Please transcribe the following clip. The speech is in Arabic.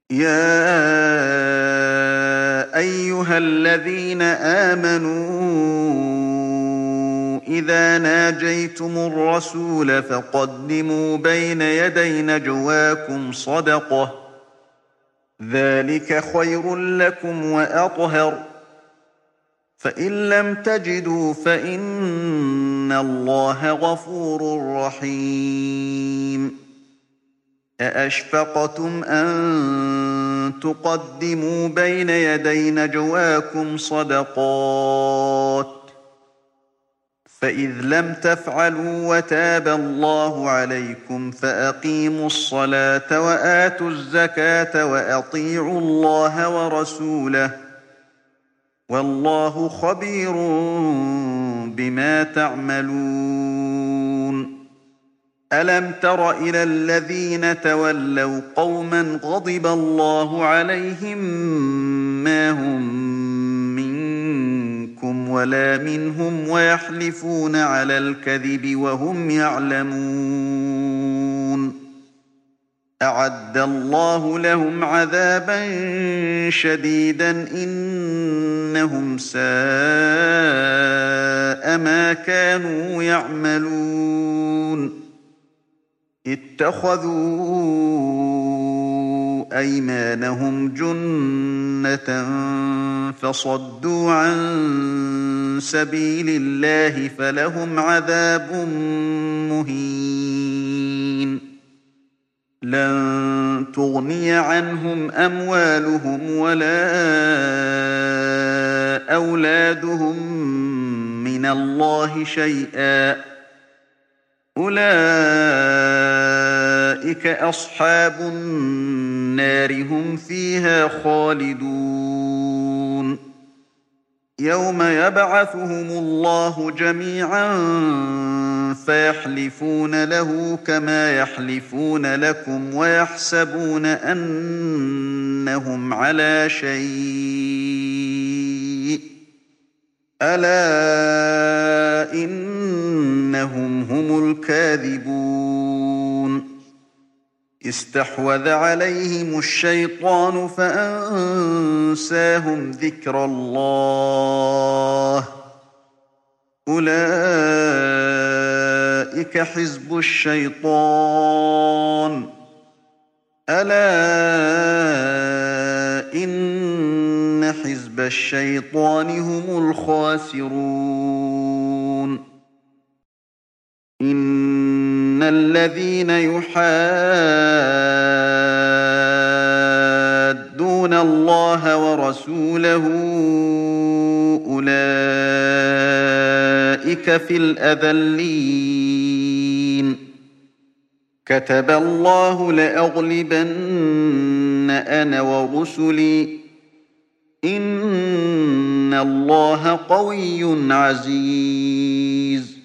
يا أيها الذين آمنوا إذا ناجيتم الرسول فقدموا بين يدي نجواكم صدقة، ذلك خير لكم وأطهر، فإن لم تجدوا فإن الله غفور رحيم. أأشفقتم أن تقدموا بين يدي نجواكم صدقات، فإذ لم تفعلوا وتاب الله عليكم فأقيموا الصلاة وآتوا الزكاة وأطيعوا الله ورسوله، والله خبير بما تعملون. ألم تر إلى الذين تولوا قوما غضب الله عليهم ما هم منكم ولا منهم ويحلفون على الكذب وهم يعلمون. أعد الله لهم عذابا شديدا إنهم ساء ما كانوا يعملون. اتخذوا أيمانهم جنة فصدوا عن سبيل الله فلهم عذاب مهين. لن تغني عنهم أموالهم ولا أولادهم من الله شيئا، أولئك أصحاب النار هم فيها خالدون. يوم يبعثهم الله جميعا فيحلفون له كما يحلفون لكم ويحسبون أنهم على شيء، ألا إنهم هم الكاذبون. استحوذ عليهم الشيطان فأنساهم ذكر الله، أولئك حزب الشيطان، ألا إن حزب الشيطان هم الخاسرون. إن الذين يحادون الله ورسوله أولئك في الأذلين. كتب الله لأغلبن أنا ورسلي، إن الله قوي عزيز.